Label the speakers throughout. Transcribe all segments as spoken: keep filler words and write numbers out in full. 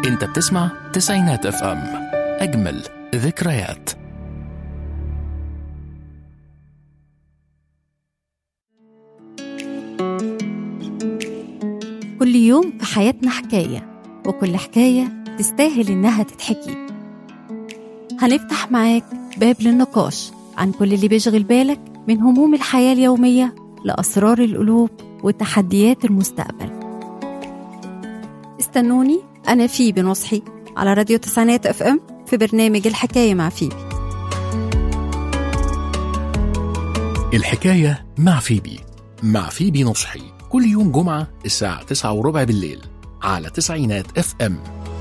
Speaker 1: انت بتسمع تسعينات اف ام، اجمل ذكريات.
Speaker 2: كل يوم في حياتنا حكاية، وكل حكاية تستاهل إنها تتحكي. هنفتح معاك باب للنقاش عن كل اللي بيشغل بالك، من هموم الحياة اليومية لأسرار القلوب وتحديات المستقبل. استنوني، أنا فيبي نصحي على راديو تسعينات اف ام في برنامج الحكاية مع فيبي.
Speaker 1: الحكاية مع فيبي مع فيبي نصحي كل يوم جمعة الساعة تسعة وربع بالليل على تسعينات اف ام.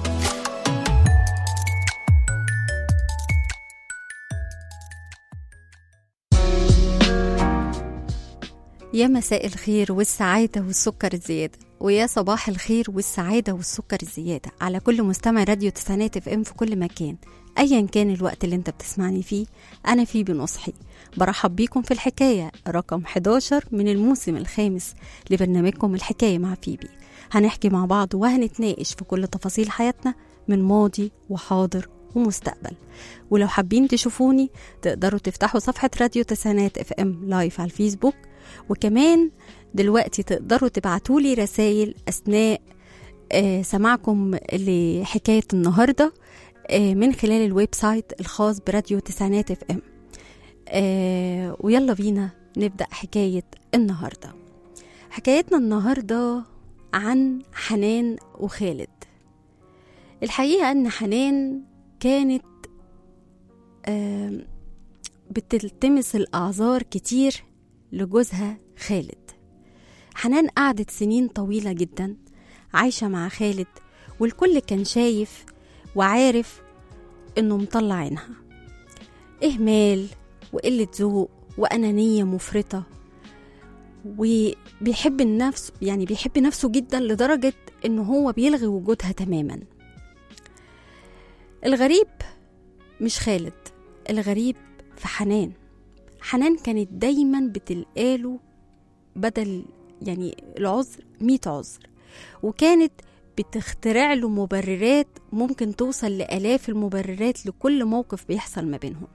Speaker 2: يا مساء الخير والسعادة والسكر الزيادة، ويا صباح الخير والسعادة والسكر الزيادة على كل مستمع راديو تسعينات اف ام في كل مكان، ايا كان الوقت اللي انت بتسمعني فيه. انا فيبي نصحي برحب بيكم في الحكاية رقم حداشر من الموسم الخامس لبرنامجكم الحكاية مع فيبي. هنحكي مع بعض وهنتناقش في كل تفاصيل حياتنا من ماضي وحاضر ومستقبل. ولو حابين تشوفوني تقدروا تفتحوا صفحة راديو تسعينات اف ام لايف على الفيسبوك، وكمان دلوقتي تقدروا تبعتولي رسائل أثناء آه سماعكم لحكاية النهاردة آه من خلال الويب سايت الخاص براديو تسعينات اف ام. آه ويلا بينا نبدأ حكاية النهاردة. حكايتنا النهاردة عن حنان وخالد. الحقيقة أن حنان كانت آه بتلتمس الأعذار كتير لجوزها خالد. حنان قعدت سنين طويلة جدا عايشة مع خالد، والكل كان شايف وعارف انه مطلع عينها، اهمال وقلة ذوق وانانية مفرطة، وبيحب النفس، يعني بيحب نفسه جدا لدرجة انه هو بيلغي وجودها تماما. الغريب مش خالد، الغريب في حنان. حنان كانت دايما بتلقاله بدل يعني العذر مية عذر، وكانت بتخترع له مبررات ممكن توصل لآلاف المبررات لكل موقف بيحصل ما بينهم.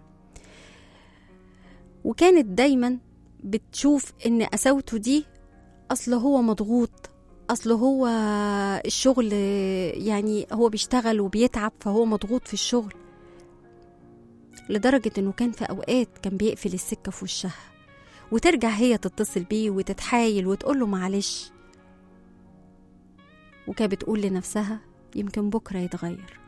Speaker 2: وكانت دايما بتشوف ان قساوته دي اصله هو مضغوط، اصله هو الشغل، يعني هو بيشتغل وبيتعب فهو مضغوط في الشغل، لدرجة انه كان في اوقات كان بيقفل السكة في وشها، وترجع هي تتصل بيه وتتحايل وتقوله معلش، وكانت بتقول لنفسها يمكن بكرة يتغير.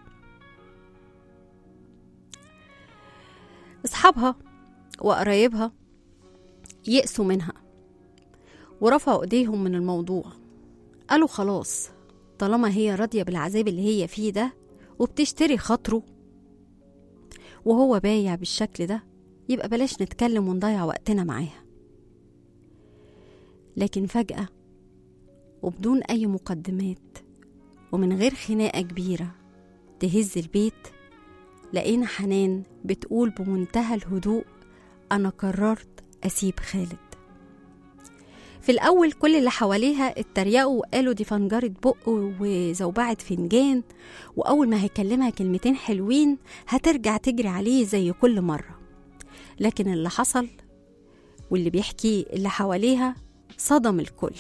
Speaker 2: اصحابها وقرايبها يأسوا منها ورفعوا ايديهم من الموضوع، قالوا خلاص طالما هي راضية بالعذاب اللي هي فيه ده وبتشتري خاطره وهو بايع بالشكل ده، يبقى بلاش نتكلم ونضيع وقتنا معاها. لكن فجأة وبدون أي مقدمات ومن غير خناقة كبيرة تهز البيت، لقينا حنان بتقول بمنتهى الهدوء أنا قررت أسيب خالد. في الأول كل اللي حواليها اتريقوا وقالوا دي فنجرة بق وزوبعة فنجان، وأول ما هيكلمها كلمتين حلوين هترجع تجري عليه زي كل مرة. لكن اللي حصل واللي بيحكيه اللي حواليها صدم الكل.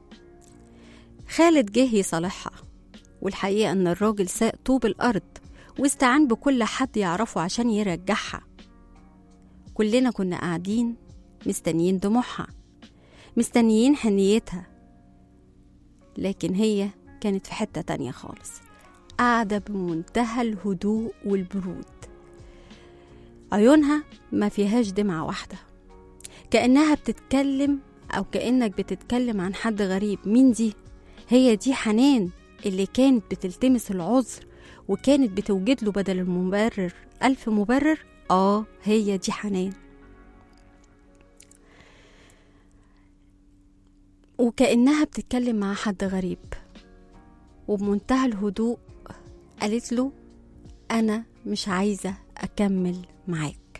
Speaker 2: خالد جه يصالحها، والحقيقة أن الراجل ساق طوب الأرض واستعان بكل حد يعرفه عشان يرجعها. كلنا كنا قاعدين مستنيين دموعها، مستنيين حنيتها، لكن هي كانت في حتة تانية خالص، قاعدة بمنتهى الهدوء والبرود. عيونها ما فيهاش دمعة واحدة، كأنها بتتكلم أو كأنك بتتكلم عن حد غريب. مين دي؟ هي دي حنان اللي كانت بتلتمس العذر وكانت بتوجد له بدل المبرر ألف مبرر. آه هي دي حنان. وكأنها بتتكلم مع حد غريب، وبمنتهى الهدوء قالت له أنا مش عايزة أكمل معاك.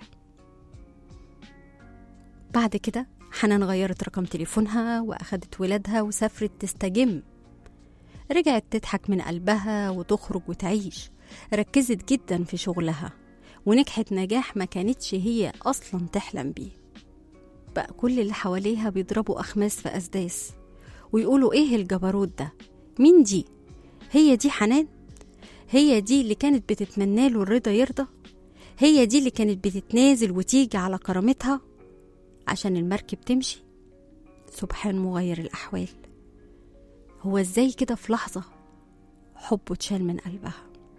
Speaker 2: بعد كده حنان غيرت رقم تليفونها وأخدت ولادها وسافرت تستجم. رجعت تضحك من قلبها وتخرج وتعيش. ركزت جدا في شغلها ونجحت نجاح ما كانتش هي أصلا تحلم بيه. بقى كل اللي حواليها بيضربوا أخماس في أسداس ويقولوا إيه الجبروت ده؟ مين دي؟ هي دي حنان؟ هي دي اللي كانت بتتمنى له الرضا يرضى؟ هي دي اللي كانت بتتنازل وتيجي على كرامتها عشان المركب تمشي؟ سبحان مغير الأحوال. هو ازاي كده في لحظة حبه اتشال من قلبها؟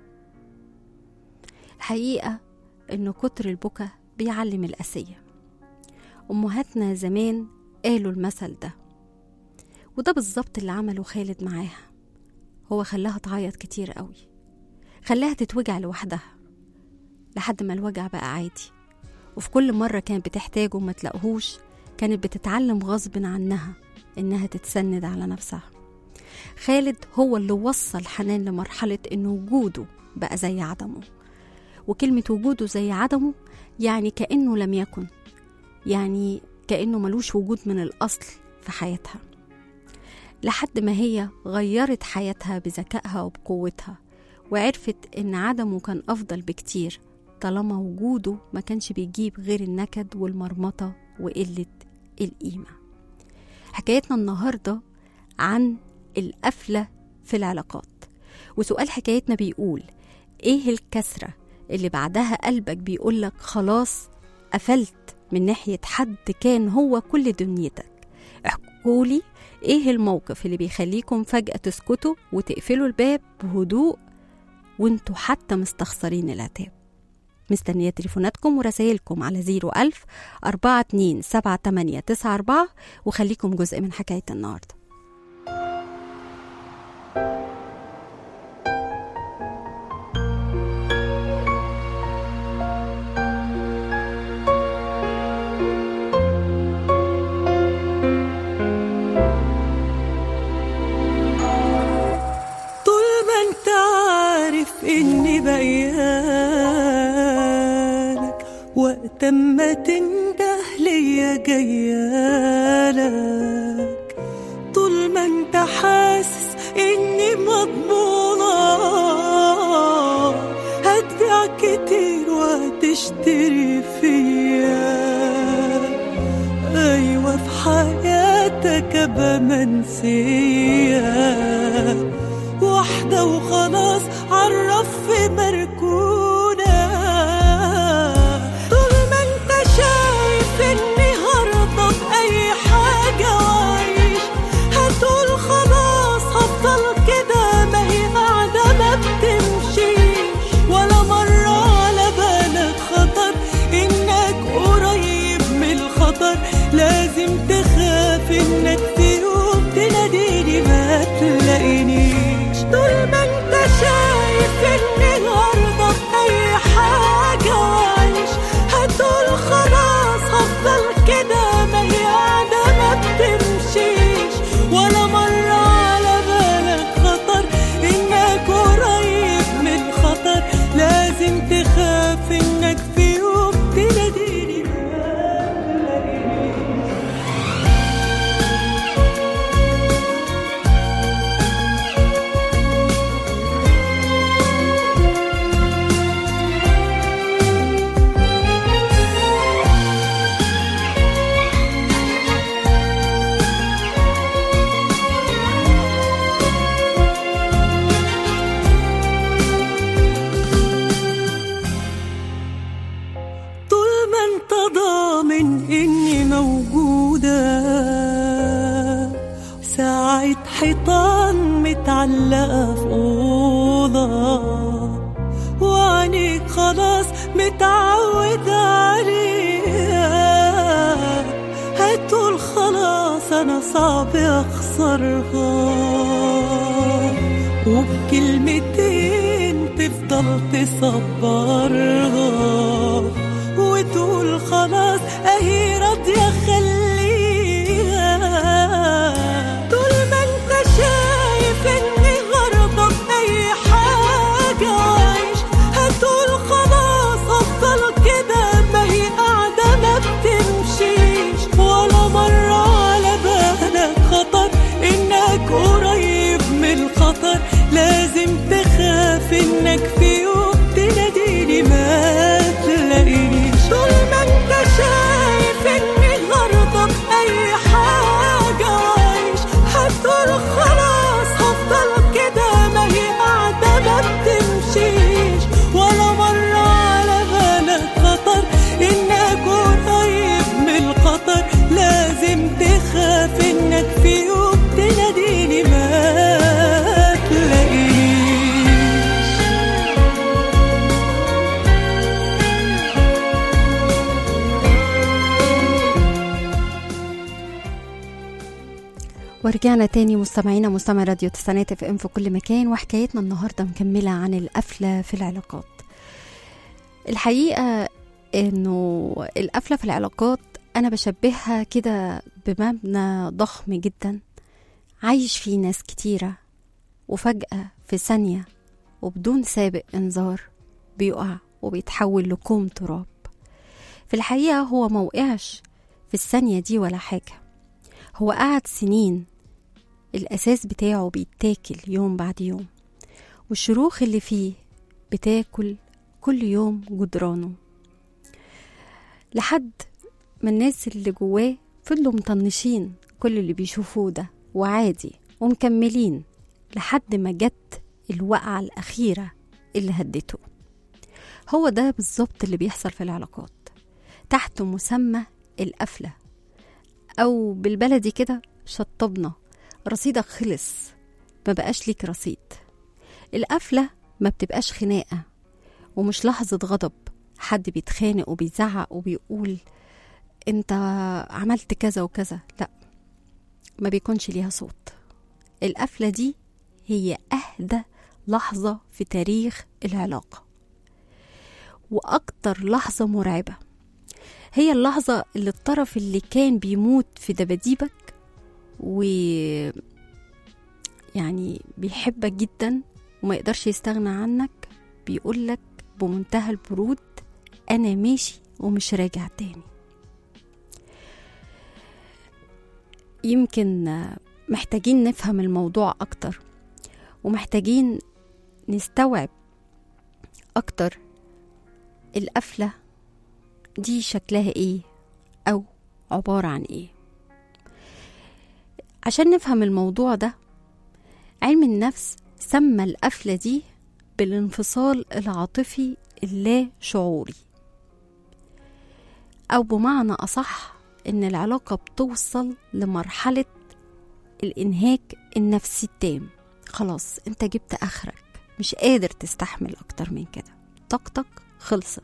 Speaker 2: الحقيقة انه كتر البكا بيعلم القسية. أمهاتنا زمان قالوا المثل ده، وده بالظبط اللي عمله خالد معاها. هو خلاها تعيط كتير قوي، خلاها تتوجع لوحدها لحد ما الوجع بقى عادي. وفي كل مرة كانت بتحتاجه وما تلاقوهوش كانت بتتعلم غصب عنها إنها تتسند على نفسها. خالد هو اللي وصل حنان لمرحلة إنه وجوده بقى زي عدمه. وكلمة وجوده زي عدمه يعني كأنه لم يكن، يعني كأنه ملوش وجود من الأصل في حياتها، لحد ما هي غيرت حياتها بذكائها وبقوتها وعرفت إن عدمه كان أفضل بكتير طالما وجوده ما كانش بيجيب غير النكد والمرمطة وقلة القيمة. حكايتنا النهاردة عن القفلة في العلاقات، وسؤال حكايتنا بيقول ايه الكسرة اللي بعدها قلبك بيقولك خلاص قفلت من ناحية حد كان هو كل دنيتك؟ احكولي ايه الموقف اللي بيخليكم فجأة تسكتوا وتقفلوا الباب بهدوء وانتوا حتى مستخسرين العتاب. مستنية تليفوناتكم ورسائلكم على زيرو ألف أربعة اتنين سبعة تمانية تسعة أربعة وخليكم جزء من حكاية النهاردة.
Speaker 3: طول ما انت عارف اني بيالك وقت ما تنده ليا جيالك، طول ما انت حاسس اني مضمونة هتبيع كتير وهتشتري فيا. ايوه في حياتك ابقى منسية واحدة وخلاص عرف في مركونة. طول ما انت شايف اني هرضى بأي حاجة وعيش هتقول خلاص هفضل كده ما هي قاعدة ما بتمشيش، ولا مرة على بالك خطر انك قريب من الخطر. لازم تخاف انك في يوم تناديني ما تلاقينيش. طول ما انت شايف اني هرضى بأي حاجة وعيش هتقول خلاص هفضل كده ما هي قاعدة ما بتمشيش، ولا مرة على بالك خطر انك قريب من خطر. لازم تخاف انك في يوم تناديني ما تلاقينيش. طول ما انت ضامن اني موجودة ساعة حيطان متعلقة في أوضة وعينيك خلاص متعودة عليها هتقول خلاص أنا صعب أخسرها، وبكلمتين تفضل تصبرها وتقول خلاص اهي راضية خليها. طول ما انت شايف اني غرضة بأي حاجة عايش هتقول خلاص افضل كده ما هي قاعدة ما بتمشيش، ولا مرة على بالك خطر انك قريب من الخطر.
Speaker 2: ورجعنا تاني مستمعينا مستمع راديو تسعينات اف ام في كل مكان، وحكايتنا النهاردة مكملة عن القفلة في العلاقات. الحقيقة انه القفلة في العلاقات انا بشبهها كده بمبنى ضخم جدا عايش فيه ناس كتيرة، وفجأة في ثانية وبدون سابق انذار بيقع وبيتحول لكوم تراب. في الحقيقة هو موقعش في الثانية دي ولا حاجة، هو قعد سنين الأساس بتاعه بيتاكل يوم بعد يوم، والشروخ اللي فيه بتاكل كل يوم جدرانه، لحد ما الناس اللي جواه فضلوا مطنشين كل اللي بيشوفوه ده وعادي ومكملين لحد ما جت الوقعة الأخيرة اللي هدته. هو ده بالظبط اللي بيحصل في العلاقات تحت مسمى القفلة، أو بالبلدي كده شطبنا، رصيدك خلص ما بقاش ليك رصيد. القفلة ما بتبقاش خناقة ومش لحظة غضب حد بيتخانق وبيزعق وبيقول انت عملت كذا وكذا، لا، ما بيكونش ليها صوت. القفلة دي هي أهدى لحظة في تاريخ العلاقة، وأكتر لحظة مرعبة. هي اللحظة اللي الطرف اللي كان بيموت في دباديبك و يعني بيحبك جدا وما يقدرش يستغنى عنك بيقولك بمنتهى البرود أنا ماشي ومش راجع تاني. يمكن محتاجين نفهم الموضوع أكتر، ومحتاجين نستوعب أكتر القفلة دي شكلها إيه أو عبارة عن إيه. عشان نفهم الموضوع ده، علم النفس سمى القفلة دي بالانفصال العاطفي اللا شعوري، أو بمعنى أصح إن العلاقة بتوصل لمرحلة الإنهاك النفسي التام. خلاص انت جبت آخرك، مش قادر تستحمل أكتر من كده، طاقتك خلصت،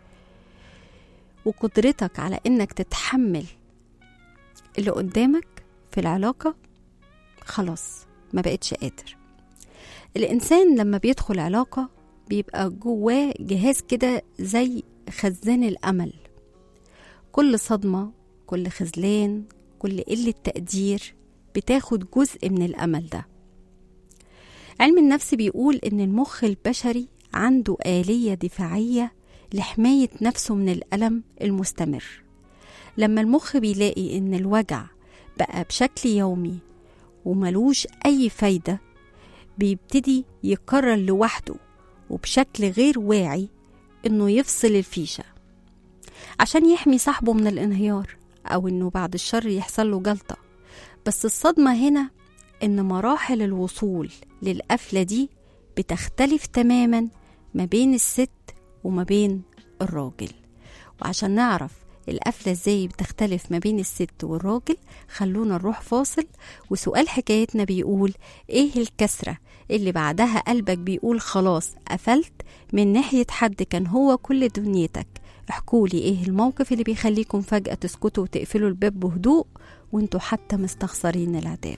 Speaker 2: وقدرتك على إنك تتحمل اللي قدامك في العلاقة خلاص ما بقتش قادر. الإنسان لما بيدخل علاقة بيبقى جواه جهاز كده زي خزان الأمل، كل صدمة، كل خذلان، كل قلة تقدير بتاخد جزء من الأمل ده. علم النفس بيقول إن المخ البشري عنده آلية دفاعية لحماية نفسه من الألم المستمر. لما المخ بيلاقي إن الوجع بقى بشكل يومي وملوش أي فايدة، بيبتدي يقرر لوحده وبشكل غير واعي إنه يفصل الفيشة عشان يحمي صاحبه من الانهيار، أو إنه بعد الشر يحصل له جلطة. بس الصدمة هنا إن مراحل الوصول للقفلة دي بتختلف تماما ما بين الست وما بين الراجل. وعشان نعرف القفلة ازاي بتختلف ما بين الست والراجل، خلونا نروح فاصل. وسؤال حكايتنا بيقول ايه الكسرة اللي بعدها قلبك بيقول خلاص قفلت من ناحية حد كان هو كل دنيتك؟ احكولي ايه الموقف اللي بيخليكم فجأة تسكتوا وتقفلوا الباب بهدوء وانتوا حتى مستخسرين العذاب.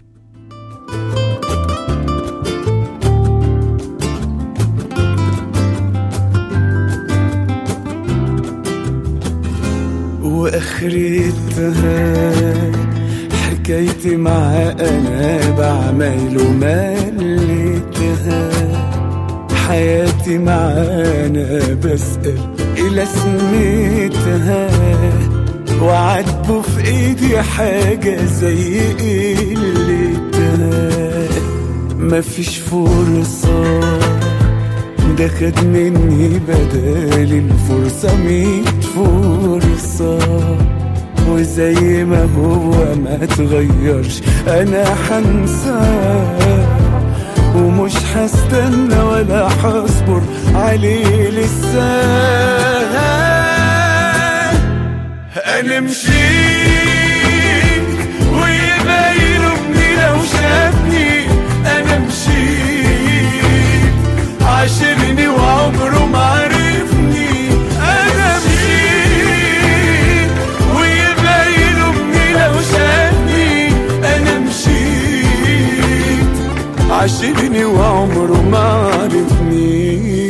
Speaker 4: واخرتها حكايتي مع انا بعمل ومليتها، حياتي معانا بسأل الى سميتها، وعاتبه في ايدي حاجة زي قلتها. مفيش فرصة، ده خد مني بدال الفرصة ميت فرصة، وزي ما هو ما تغيرش انا حنساه، ومش هستنى ولا هصبر عليه لسه. انا مشيت ويبين ابني لو شافني، انا مشيت عاشرني وعمره ما عرفني، انا مشيت ويبين ابني لو شافني، انا مشيت عاشرني وعمره ما عرفني.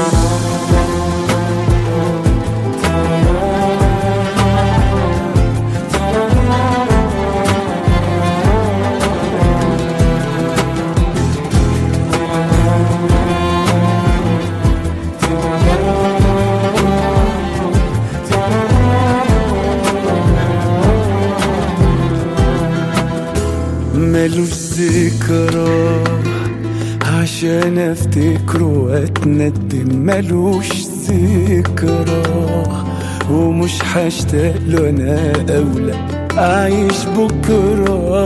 Speaker 4: ملوش ذكرى عشان افتكره واتندم، ملوش ذكرى ومش هشتاق له انا اولى اعيش بكره،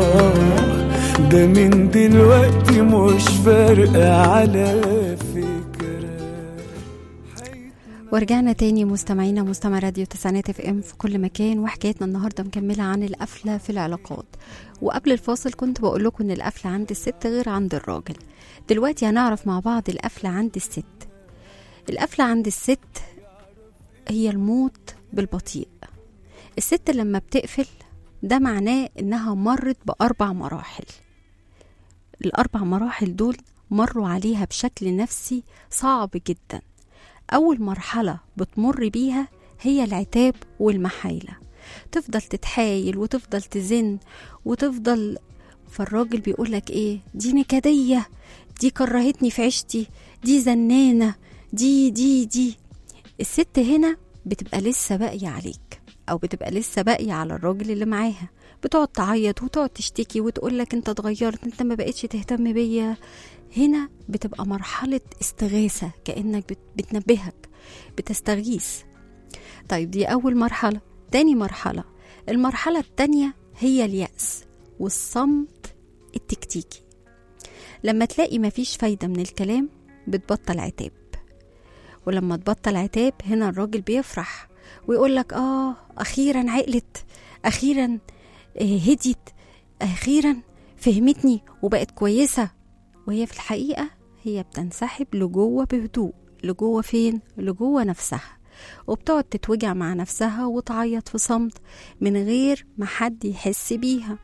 Speaker 4: ده من دلوقتي مش فارقه على فكره.
Speaker 2: ورجعنا تاني مستمعينا مستمع راديو تسعينات اف ام في كل مكان، وحكايتنا النهارده مكمله عن القفله في العلاقات. وقبل الفاصل كنت بقول لكم ان القفله عند الست غير عند الراجل. دلوقتي هنعرف مع بعض القفله عند الست. القفله عند الست هي الموت بالبطيء. الست لما بتقفل ده معناه انها مرت باربع مراحل. الاربع مراحل دول مروا عليها بشكل نفسي صعب جدا. أول مرحلة بتمر بيها هي العتاب والمحايلة، تفضل تتحايل وتفضل تزن وتفضل. فالراجل بيقولك ايه؟ دي نكدية، دي كرهتني في عشتي، دي زنانة، دي دي دي الست هنا بتبقى لسه باقية عليك، أو بتبقى لسه باقية على الراجل اللي معاها، بتقعد تعيط وتقعد تشتكي وتقولك انت اتغيرت، انت ما بقتش تهتم بيا. هنا بتبقى مرحلة استغاثة، كأنك بتنبهك، بتستغيث. طيب دي أول مرحلة. تاني مرحلة، المرحلة التانية هي اليأس والصمت التكتيكي. لما تلاقي مفيش فايدة من الكلام بتبطل عتاب، ولما تبطل عتاب هنا الراجل بيفرح ويقولك آه أخيرا عقلت، أخيرا هديت، أخيرا فهمتني وبقت كويسة. وهي في الحقيقة هي بتنسحب لجوه بهدوء. لجوه فين؟ لجوه نفسها، وبتقعد تتوجع مع نفسها وتعيط في صمت من غير ما حد يحس بيها.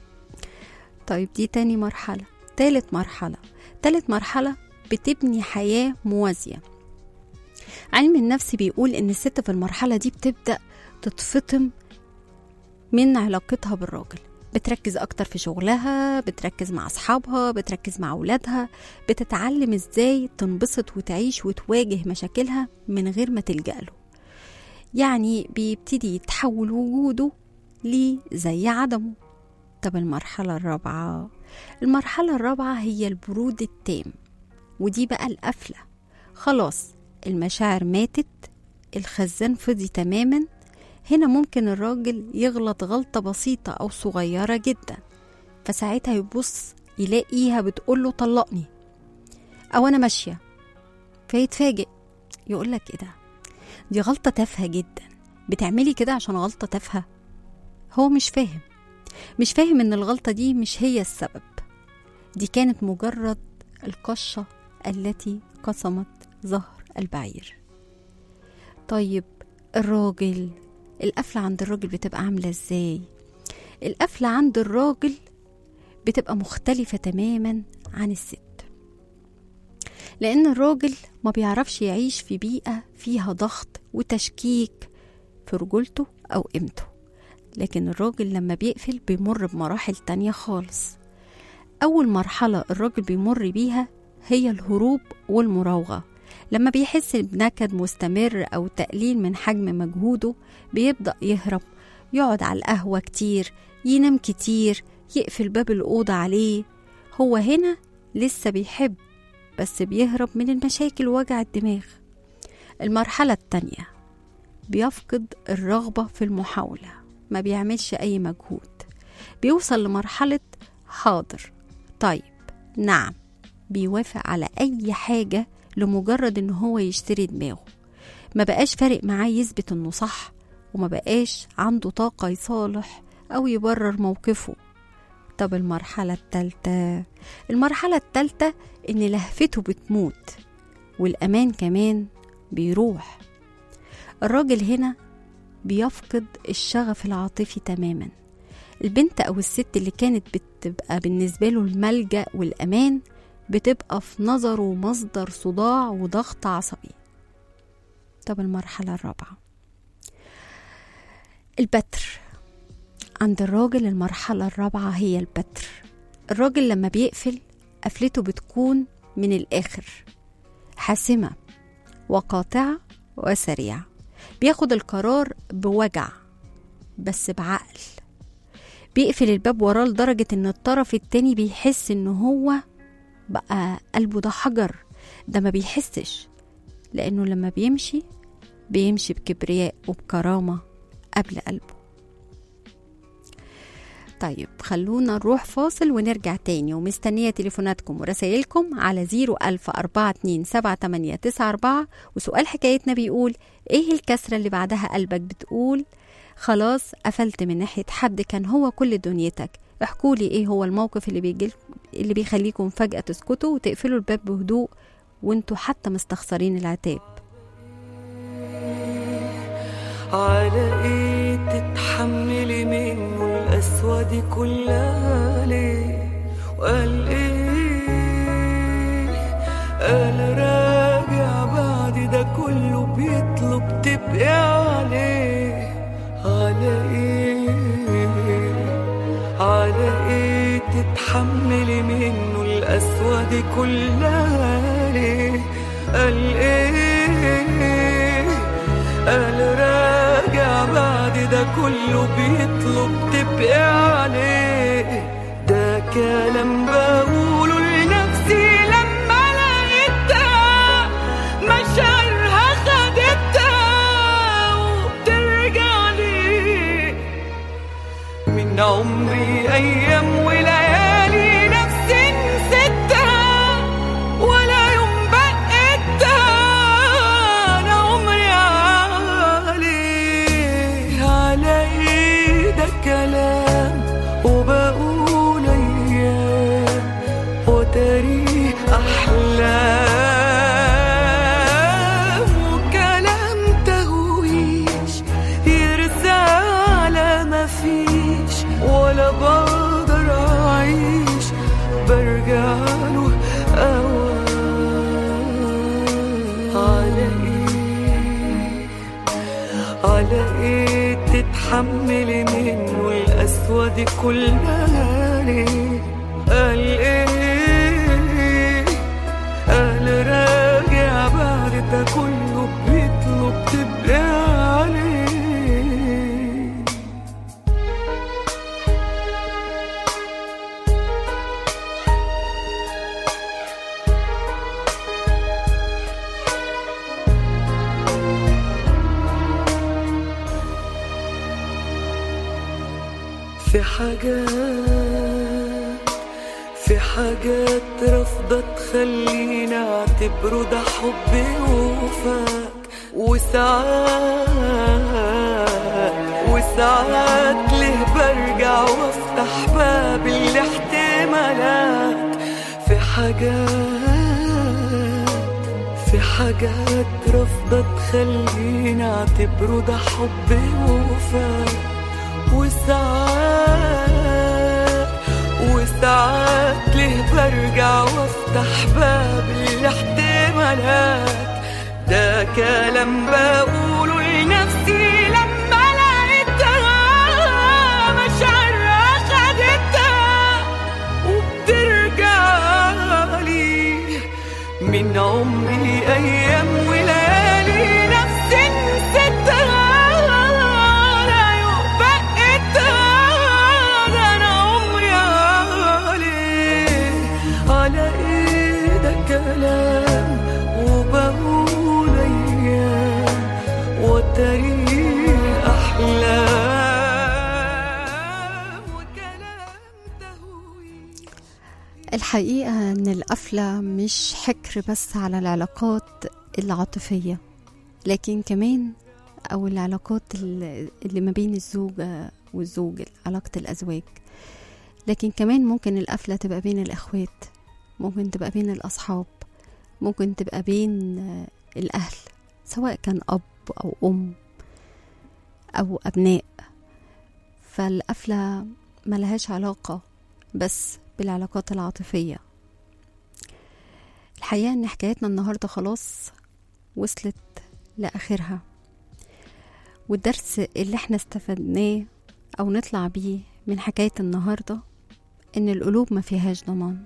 Speaker 2: طيب دي تاني مرحلة. تالت مرحلة تالت مرحلة بتبني حياة موازية. علم النفس بيقول ان الست في المرحلة دي بتبدأ تتفطم من علاقتها بالراجل، بتركز أكتر في شغلها، بتركز مع أصحابها، بتركز مع أولادها، بتتعلم إزاي تنبسط وتعيش وتواجه مشاكلها من غير ما تلجأ له. يعني بيبتدي يتحول وجوده ليه زي عدمه. طب المرحلة الرابعة المرحلة الرابعة هي البرود التام، ودي بقى القفلة. خلاص المشاعر ماتت، الخزان فضي تماما. هنا ممكن الراجل يغلط غلطة بسيطة أو صغيرة جدا، فساعتها يبص يلاقيها بتقوله طلقني أو أنا ماشية، فيتفاجئ يقولك إيه ده؟ دي غلطة تافهة جدا، بتعملي كده عشان غلطة تافهة؟ هو مش فاهم مش فاهم إن الغلطة دي مش هي السبب، دي كانت مجرد القشة التي قسمت ظهر البعير. طيب الراجل، القفلة عند الراجل بتبقى عاملة ازاي؟ القفلة عند الراجل بتبقى مختلفة تماما عن الست، لأن الراجل ما بيعرفش يعيش في بيئة فيها ضغط وتشكيك في رجولته أو قيمته. لكن الراجل لما بيقفل بيمر بمراحل تانية خالص. أول مرحلة الراجل بيمر بيها هي الهروب والمراوغة. لما بيحس بنكد مستمر أو تقليل من حجم مجهوده بيبدأ يهرب، يقعد على القهوة كتير، ينام كتير، يقفل باب الأوضة عليه. هو هنا لسه بيحب بس بيهرب من المشاكل ووجع الدماغ. المرحلة التانية بيفقد الرغبة في المحاولة، ما بيعملش أي مجهود، بيوصل لمرحلة حاضر، طيب، نعم، بيوافق على أي حاجة لمجرد إن هو يشتري دماغه. ما بقاش فارق معاه يثبت إنه صح، وما بقاش عنده طاقة يصالح أو يبرر موقفه. طب المرحلة التالتة المرحلة التالتة إن لهفته بتموت والأمان كمان بيروح. الراجل هنا بيفقد الشغف العاطفي تماما. البنت أو الست اللي كانت بتبقى بالنسبة له الملجأ والأمان بتبقى في نظره مصدر صداع وضغط عصبي. طب المرحلة الرابعة البتر. عند الراجل المرحلة الرابعة هي البتر. الراجل لما بيقفل قفلته بتكون من الآخر، حاسمة وقاطعة وسريعة. بياخد القرار بوجع بس بعقل. بيقفل الباب وراه لدرجة ان الطرف التاني بيحس ان هو بقى قلبه ده حجر. ده ما بيحسش، لانه لما بيمشي بيمشي بكبرياء وبكرامة قبل قلبه. طيب خلونا نروح فاصل ونرجع تاني، ومستنية تليفوناتكم ورسائلكم على زيرو ألف أربعة اتنين سبعة تمانية تسعة أربعة. وسؤال حكايتنا بيقول ايه الكسرة اللي بعدها قلبك بتقول خلاص قفلت من ناحية حد كان هو كل دنيتك؟ احكولي ايه هو الموقف اللي بيجي اللي بيخليكم فجأة تسكتوا وتقفلوا الباب بهدوء وانتوا حتى مستخسرين العتاب.
Speaker 3: على ايه تتحملي منه القسوة دي كلها ليه؟ وقال ايه؟ قال راجع بعد ده كله بيطلب تبقى عليه. على ايه؟ على ايه تتحملي منه القسوة دي كلها ليه؟ قال ايه؟ قال راجع بعد ده كله بيطلب تبقى عليه. ده كلام بقوله لنفسي لما لقيتها مشاعرها خدتها وبترجع لي. من عمري ايام وليالي نفسي نسيتها ولا يوم بقيتها. انا عمري عليه. على ايه ده كلام وبقول ايام وتاريخ احلام وكلام تهويش يرسى على ما فيش ولا بقدر اعيش. برجع له اوام. على ايه؟ على ايه تتحملي منه القسوة دي كلها ليه؟ قال ايه؟ قال راجع بعد ده كله بيطلب تبقى عليه. في حاجات في حاجات رافضة تخليني اعتبره ده حب وفاك. وساعات وساعات ليه برجع وافتح باب الاحتمالات. في حاجات في حاجات رافضة تخليني اعتبره ده حب وفاك. وساعات وساعات ليه برجع وافتح باب الاحتمالات. ده كلام بقوله لنفسي لما لقيتها مشاعرها خدتها وبترجع لي. من عمري ايام وليالي نفسي نسيتها كلام وبقول ايام وتاريخ احلام وكلام تهوي.
Speaker 2: الحقيقة ان القفلة مش حكر بس على العلاقات العاطفية، لكن كمان او العلاقات اللي ما بين الزوجة والزوج، علاقة الازواج، لكن كمان ممكن القفلة تبقى بين الاخوات، ممكن تبقى بين الأصحاب، ممكن تبقى بين الأهل، سواء كان أب أو أم أو أبناء. فالقفلة ملهاش علاقة بس بالعلاقات العاطفية. الحقيقة ان حكايتنا النهاردة خلاص وصلت لآخرها، والدرس اللي احنا استفدناه او نطلع بيه من حكاية النهاردة ان القلوب ما فيهاش ضمان.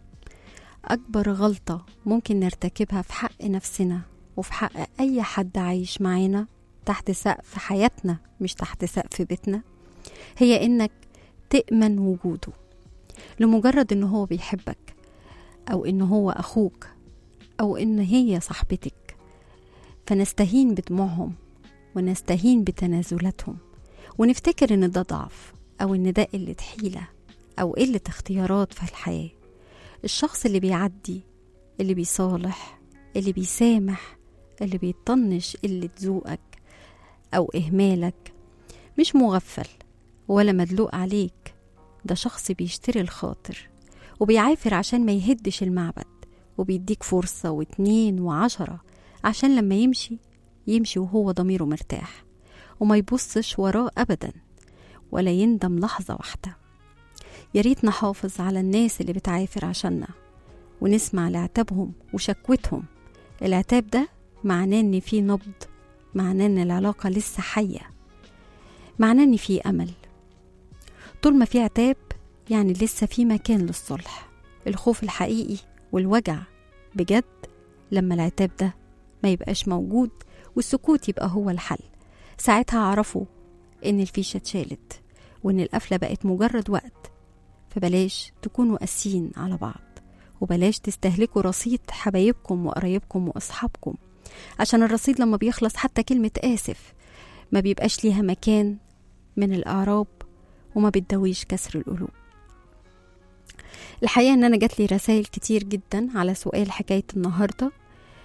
Speaker 2: اكبر غلطة ممكن نرتكبها في حق نفسنا وفي حق اي حد عايش معانا تحت سقف حياتنا مش تحت سقف بيتنا هي انك تأمن وجوده لمجرد ان هو بيحبك، او ان هو اخوك، او ان هي صاحبتك، فنستهين بدموعهم ونستهين بتنازلاتهم ونفتكر ان ده ضعف او ان ده قلة حيلة او قلة اختيارات في الحياة. الشخص اللي بيعدي، اللي بيصالح، اللي بيسامح، اللي بيطنش قلة ذوقك او اهمالك مش مغفل ولا مدلوق عليك، ده شخص بيشتري الخاطر وبيعافر عشان ما يهدش المعبد، وبيديك فرصة واتنين وعشرة عشان لما يمشي يمشي وهو ضميره مرتاح وما يبصش وراه أبدا ولا يندم لحظة واحدة. ياريت نحافظ على الناس اللي بتعافر عشاننا ونسمع لعتابهم وشكوتهم. العتاب ده معناه ان في نبض، معناه ان العلاقة لسه حية، معناه ان في أمل. طول ما في عتاب يعني لسه في مكان للصلح. الخوف الحقيقي والوجع بجد لما العتاب ده ما يبقاش موجود والسكوت يبقى هو الحل. ساعتها عرفوا ان الفيشة اتشالت وان القفلة بقت مجرد وقت. فبلاش تكونوا قاسيين على بعض، وبلاش تستهلكوا رصيد حبايبكم وقرايبكم واصحابكم، عشان الرصيد لما بيخلص حتى كلمة آسف ما بيبقاش ليها مكان من الأعراب وما بتدويش كسر القلوب. الحقيقة ان انا جات لي رسائل كتير جدا على سؤال حكاية النهاردة.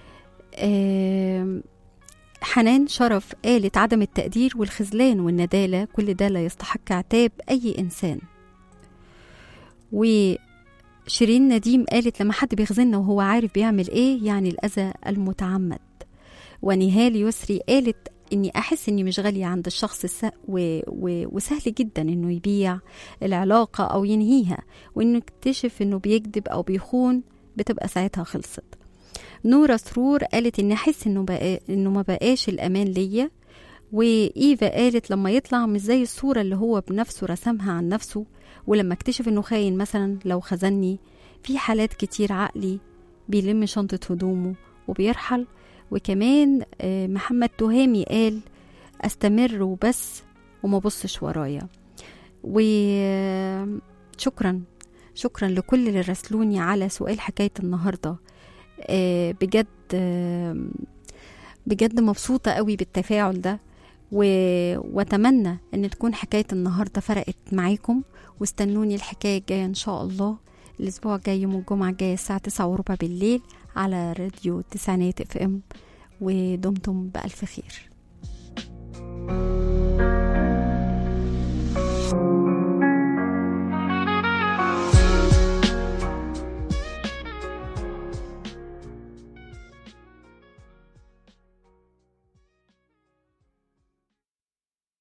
Speaker 2: حنان شرف قالت عدم التقدير والخذلان والندالة كل ده لا يستحق عتاب أي إنسان. وشيرين نديم قالت لما حد بيخذلنا وهو عارف بيعمل ايه يعني الأذى المتعمد. ونهال يسري قالت اني احس اني مش غالية عند الشخص السهل و... و... وسهل جدا انه يبيع العلاقة او ينهيها، وانه يكتشف انه بيكذب او بيخون بتبقى ساعتها خلصت. نورة سرور قالت اني احس انه بقى... انه ما بقاش الامان ليا. وإيفا قالت لما يطلع مش زي الصورة اللي هو بنفسه رسمها عن نفسه، ولما اكتشف انه خاين مثلا لو خذني. في حالات كتير عقلي بيلم شنطة هدومه وبيرحل. وكمان محمد تهامي قال استمر وبس وما بصش ورايا. وشكرا شكرا لكل اللي رسلوني على سؤال حكاية النهاردة. بجد بجد مبسوطة قوي بالتفاعل ده، واتمنى ان تكون حكاية النهاردة فرقت معاكم. واستنوني الحكاية الجاية ان شاء الله الاسبوع الجاي يوم الجمعة الجاية الساعة تسعة وربع بالليل على راديو تسعينات اف ام. ودمتم بألف خير.